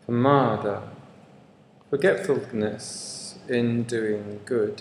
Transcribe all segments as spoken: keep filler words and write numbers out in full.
Pamada, forgetfulness in doing good.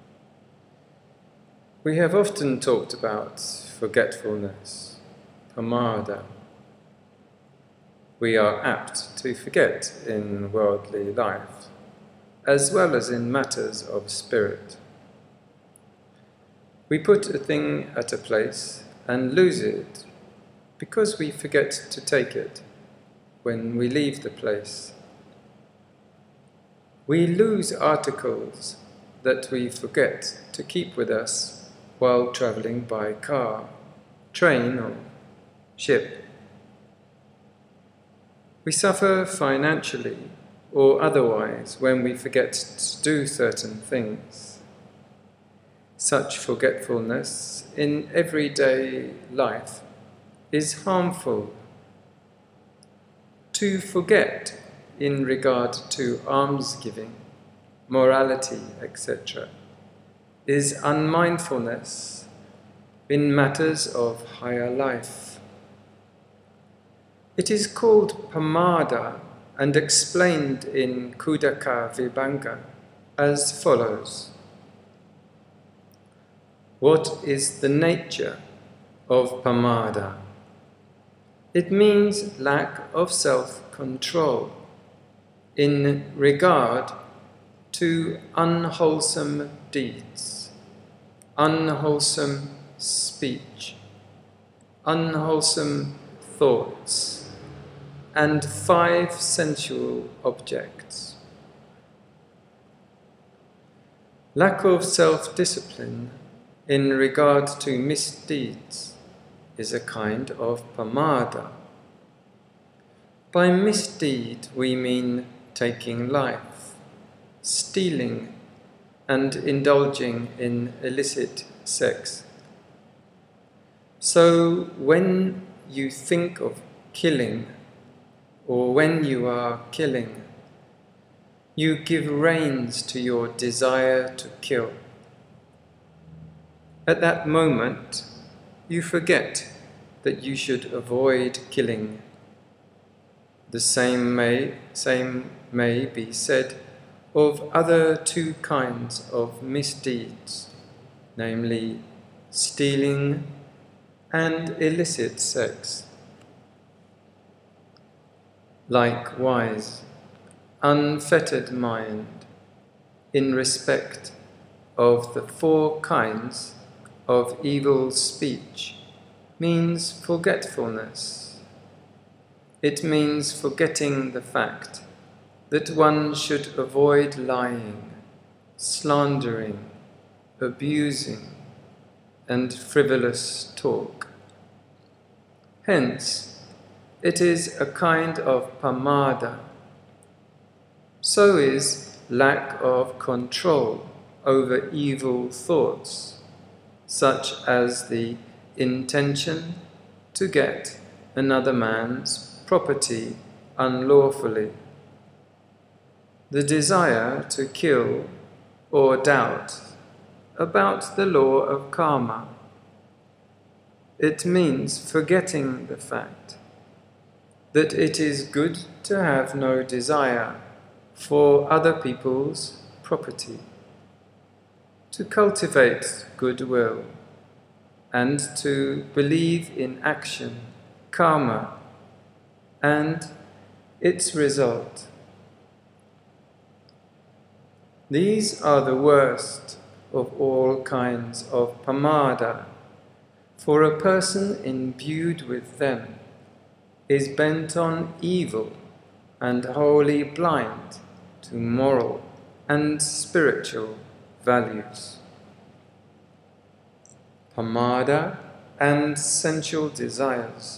We have often talked about forgetfulness, pamada. We are apt to forget in worldly life, as well as in matters of spirit. We put a thing at a place and lose it because we forget to take it when we leave the place. We lose articles that we forget to keep with us while travelling by car, train or ship. We suffer financially or otherwise when we forget to do certain things. Such forgetfulness in everyday life is harmful. To forget in regard to almsgiving, morality, et cetera, is unmindfulness in matters of higher life. It is called pamada and explained in Khuddaka Vibhanga as follows. What is the nature of pamada? It means lack of self-control in regard to unwholesome deeds, unwholesome speech, unwholesome thoughts, and five sensual objects. Lack of self-discipline in regard to misdeeds is a kind of pamada. By misdeed we mean taking life, stealing, and indulging in illicit sex. So when you think of killing, or when you are killing, you give reins to your desire to kill. At that moment, you forget that you should avoid killing. The same may, same may be said of other two kinds of misdeeds, namely stealing and illicit sex. Likewise, unfettered mind in respect of the four kinds of evil speech means forgetfulness. It means forgetting the fact that one should avoid lying, slandering, abusing, and frivolous talk. Hence, it is a kind of pamada. So is lack of control over evil thoughts, such as the intention to get another man's property unlawfully, the desire to kill or doubt about the law of karma. It means forgetting the fact that it is good to have no desire for other people's property, to cultivate goodwill, and to believe in action, karma, and its result. These are the worst of all kinds of pamada, for a person imbued with them is bent on evil and wholly blind to moral and spiritual values. Pamada and sensual desires.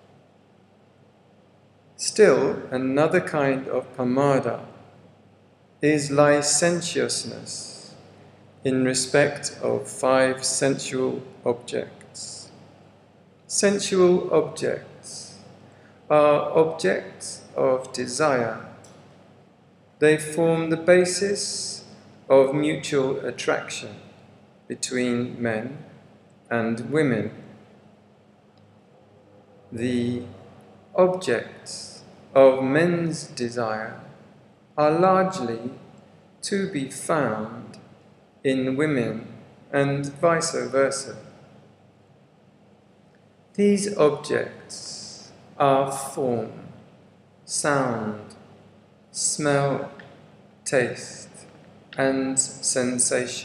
Still, another kind of pamada is licentiousness in respect of five sensual objects. Sensual objects are objects of desire. They form the basis of mutual attraction between men and women. The objects of men's desire are largely to be found in women and vice versa. These objects are form, sound, smell, taste, and sensation.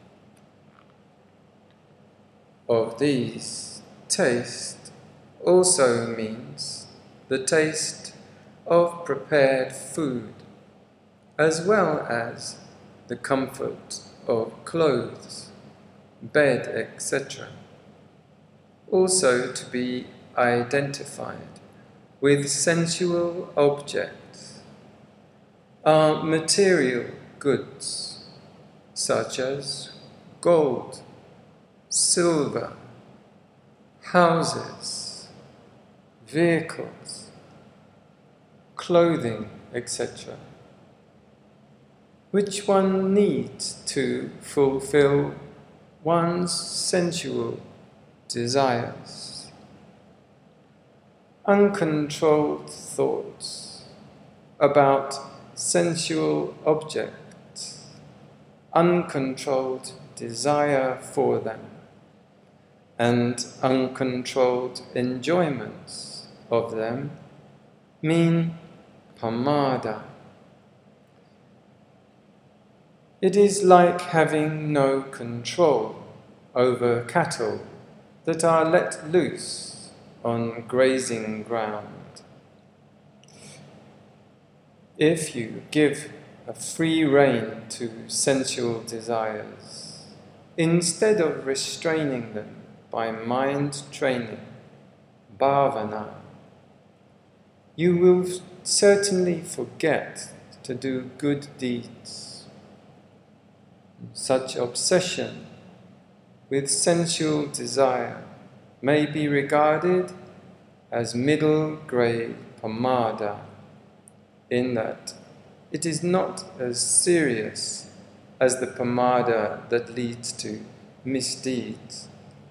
Of these, taste also means the taste of prepared food, as well as the comfort of clothes, bed, et cetera. Also to be identified with sensual objects are material goods such as gold, silver, houses, vehicles, clothing, et cetera, which one needs to fulfill one's sensual desires. Uncontrolled thoughts about sensual objects, uncontrolled desire for them, and uncontrolled enjoyments of them mean pamada. It is like having no control over cattle that are let loose on grazing ground. If you give a free rein to sensual desires, instead of restraining them by mind training, bhavana, you will certainly forget to do good deeds. Such obsession with sensual desire may be regarded as middle grade pamada, in that it is not as serious as the pamada that leads to misdeeds.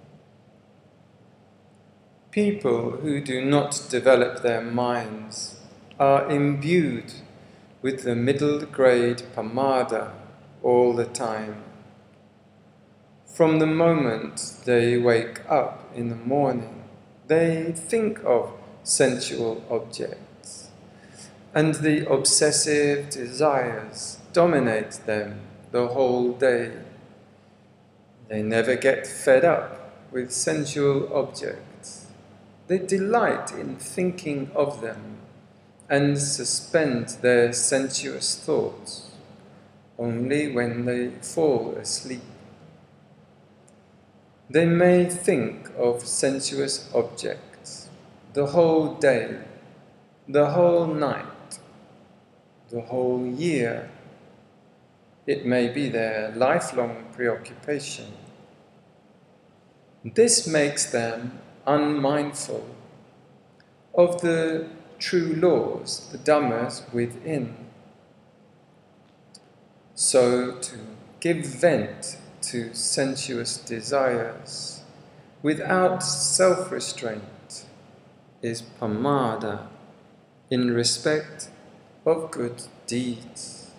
People who do not develop their minds are imbued with the middle grade pamada all the time. From the moment they wake up in the morning, they think of sensual objects, and the obsessive desires dominate them the whole day. They never get fed up with sensual objects. They delight in thinking of them and suspend their sensuous thoughts only when they fall asleep. They may think of sensuous objects the whole day, the whole night, the whole year. It may be their lifelong preoccupation. This makes them unmindful of the true laws, the dhammas within. So to give vent to sensuous desires without self-restraint is pamada in respect of good deeds.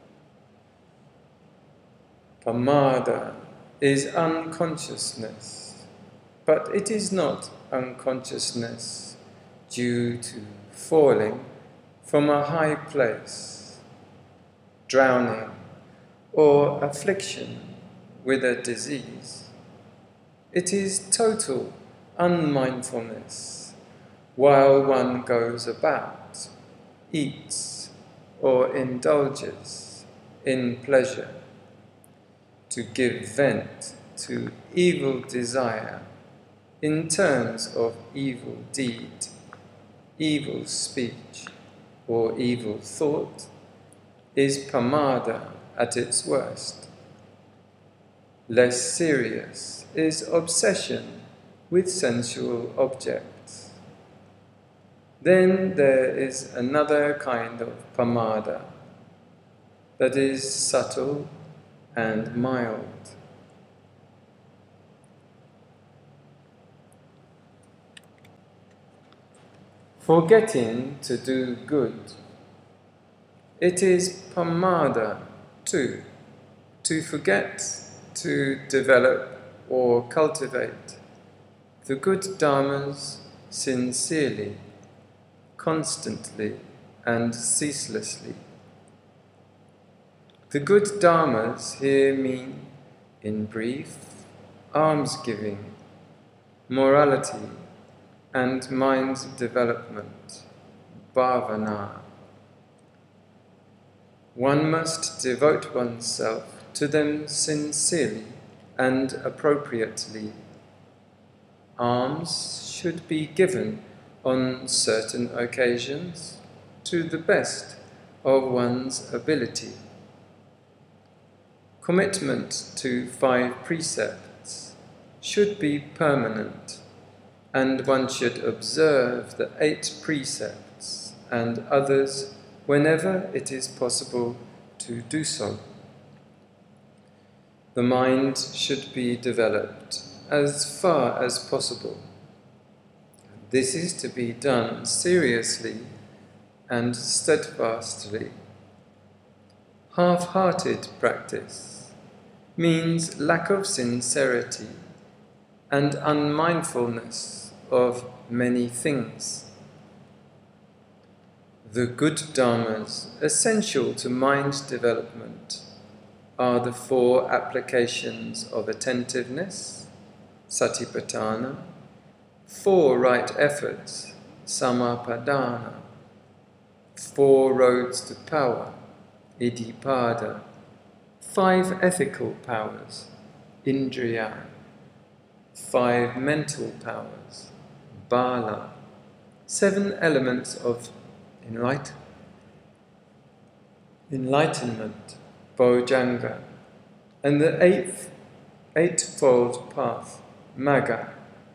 Pamada is unconsciousness, but it is not unconsciousness due to falling from a high place, drowning, or affliction with a disease. It is total unmindfulness while one goes about, eats, or indulges in pleasure. To give vent to evil desire in terms of evil deed, evil speech, or evil thought is pamada at its worst. Less serious is obsession with sensual objects. Then there is another kind of pamada that is subtle and mild. forgetting to do good. It is pamada too, to forget to develop or cultivate the good dharmas sincerely, constantly and ceaselessly. The good dharmas here mean, in brief, almsgiving, morality and mind development, bhavana. One must devote oneself to them sincerely and appropriately. Alms should be given on certain occasions to the best of one's ability. Commitment to five precepts should be permanent, and one should observe the eight precepts and others whenever it is possible to do so. The mind should be developed as far as possible. This is to be done seriously and steadfastly. Half-hearted practice means lack of sincerity and unmindfulness of many things. The good dharmas essential to mind development are the four applications of attentiveness, satipatthana, four right efforts, samapadana, four roads to power, iddhipada, five ethical powers, indriya, five mental powers, bala, seven elements of enlight- enlightenment, bojjhanga, and the eighth, eightfold path, magga.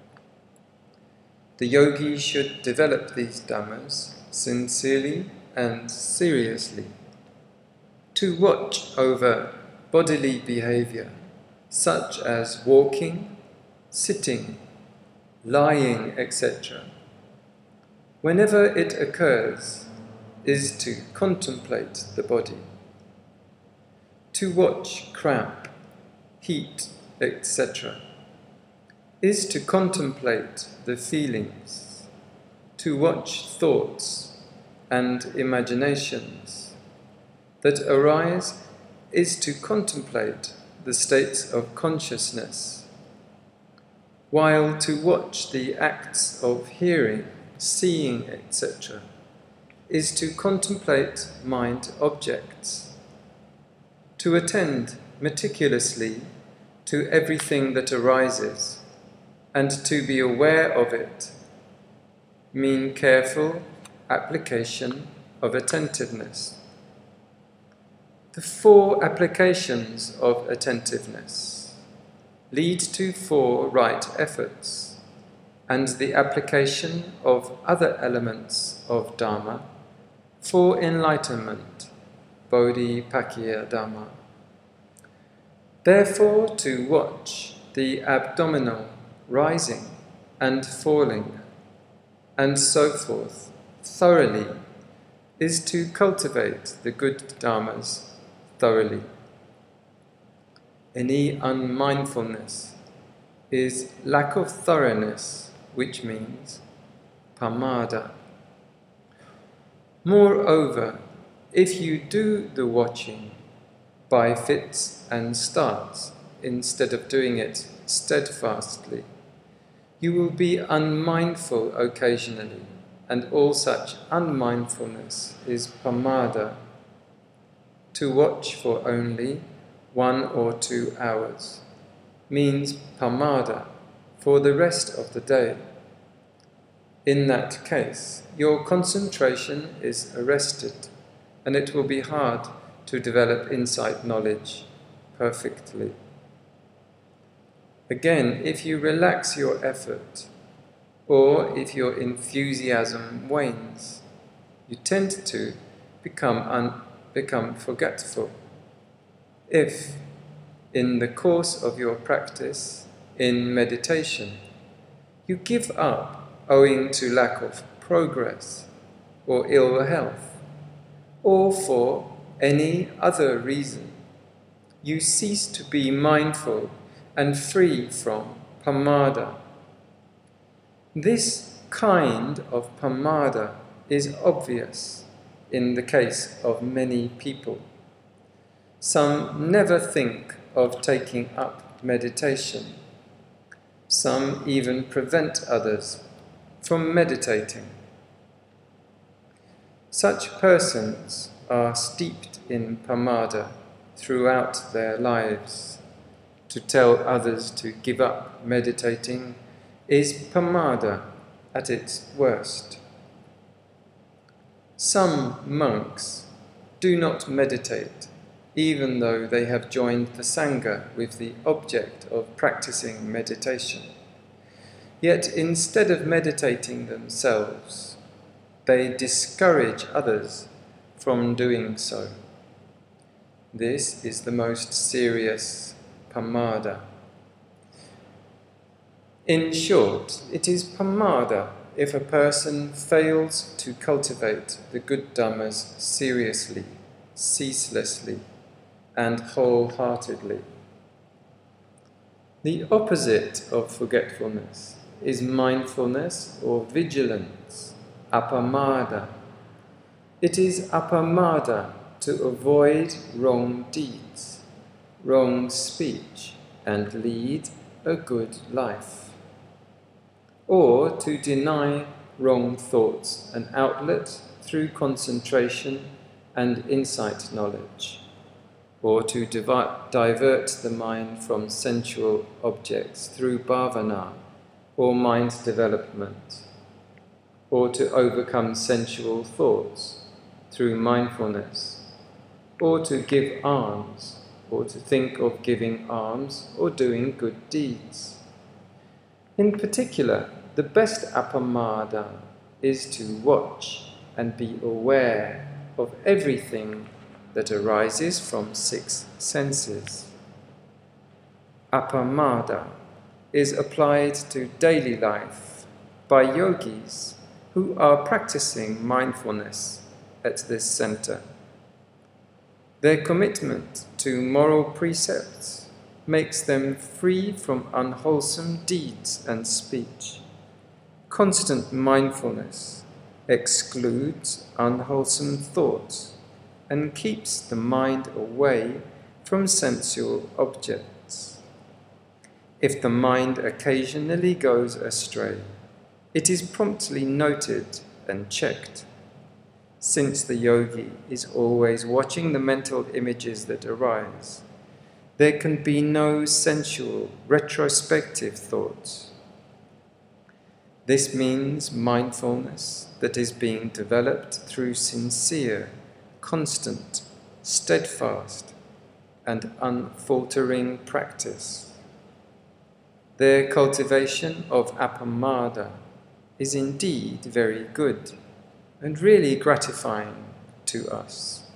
The yogi should develop these dhammas sincerely and seriously. To watch over bodily behavior, such as walking, sitting, lying, et cetera, whenever it occurs, is to contemplate the body. To watch cramp, heat, et cetera, is to contemplate the feelings. To watch thoughts and imaginations that arise is to contemplate the states of consciousness, while to watch the acts of hearing, seeing, et cetera, is to contemplate mind objects. To attend meticulously to everything that arises and to be aware of it mean careful application of attentiveness. The four applications of attentiveness lead to four right efforts, and the application of other elements of Dharma for enlightenment, Bodhipakkhya Dhamma. Therefore, to watch the abdominal rising and falling, and so forth, thoroughly, is to cultivate the good dharmas thoroughly. Any unmindfulness is lack of thoroughness, which means pamada. Moreover, if you do the watching by fits and starts instead of doing it steadfastly, you will be unmindful occasionally, and all such unmindfulness is pamada. To watch for only one or two hours means pamada for the rest of the day. In that case, your concentration is arrested, and it will be hard to develop insight knowledge perfectly. Again, if you relax your effort, or if your enthusiasm wanes, you tend to become, un- become forgetful. If, in the course of your practice in meditation, you give up owing to lack of progress or ill health, or for any other reason, you cease to be mindful and free from pamada. This kind of pamada is obvious in the case of many people. Some never think of taking up meditation. Some even prevent others from meditating. Such persons are steeped in pamada throughout their lives. To tell others to give up meditating is pamada at its worst. Some monks do not meditate, even though they have joined the Sangha with the object of practicing meditation. Yet instead of meditating themselves, they discourage others from doing so. This is the most serious pamada. In short, it is pamada if a person fails to cultivate the good dhammas seriously, ceaselessly, and wholeheartedly. The opposite of forgetfulness is mindfulness or vigilance, apamada. It is apamada to avoid wrong deeds, wrong speech, and lead a good life, or to deny wrong thoughts an outlet through concentration and insight knowledge, or to divi- divert the mind from sensual objects through bhavana or mind development, or to overcome sensual thoughts through mindfulness, or to give alms, or to think of giving alms or doing good deeds. In particular, the best apamada is to watch and be aware of everything that arises from six senses. Apamada is applied to daily life by yogis who are practicing mindfulness at this center. Their commitment to moral precepts makes them free from unwholesome deeds and speech. Constant mindfulness excludes unwholesome thoughts and keeps the mind away from sensual objects. If the mind occasionally goes astray, it is promptly noted and checked. Since the yogi is always watching the mental images that arise, there can be no sensual, retrospective thoughts. This means mindfulness that is being developed through sincere, constant, steadfast, and unfaltering practice. Their cultivation of apamada is indeed very good and really gratifying to us.